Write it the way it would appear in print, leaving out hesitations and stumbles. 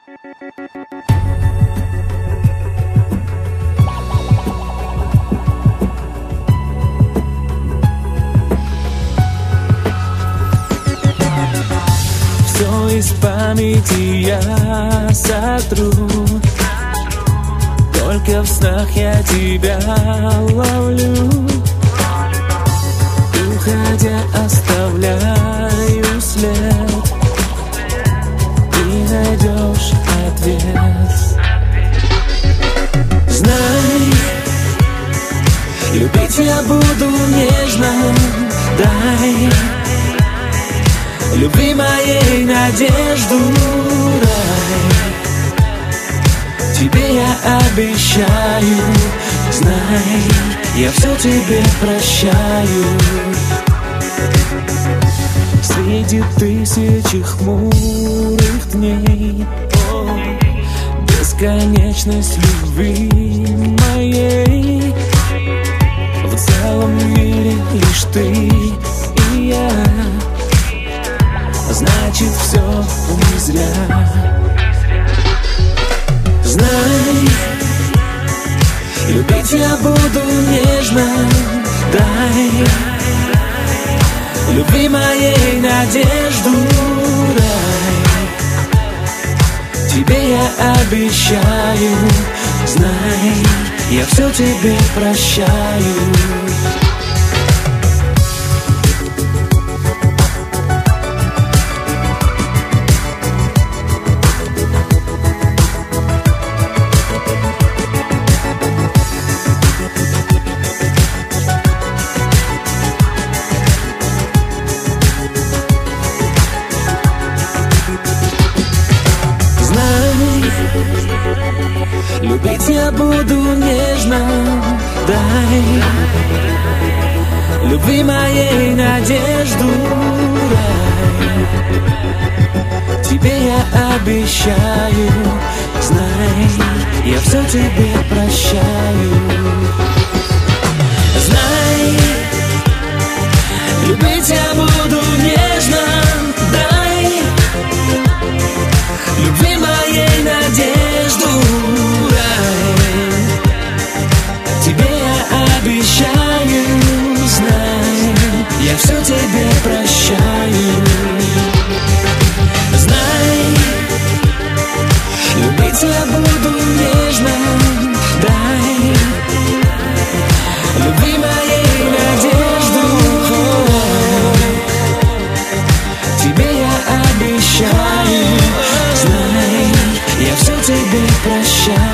Все из памяти я сотру, только в снах я тебя ловлю. Уходя, оставляю след, ты найдешь ответ. Знай, любить я буду нежно. Дай любви моей надежду, рай. Тебе я обещаю, знай, я все тебе прощаю. Среди тысячи хмурых дней, бесконечность любви моей. В целом мире лишь ты и я, значит все не зря. Знай, любить я буду нежно. Дай любви моей надежду, рай. Тебе я обещаю, знай, я все тебе прощаю. Любить я буду нежно. Дай любви моей надежду, рай. Тебе я обещаю, знай, я все тебе прощаю. Знай, любить я буду нежно. Дай любви моей надежду, тебе я обещаю, знай, я все тебе прощаю. Знай, любить я буду нежно. Дай любви моей надежду, тебе я обещаю, знай, я все тебе прощаю.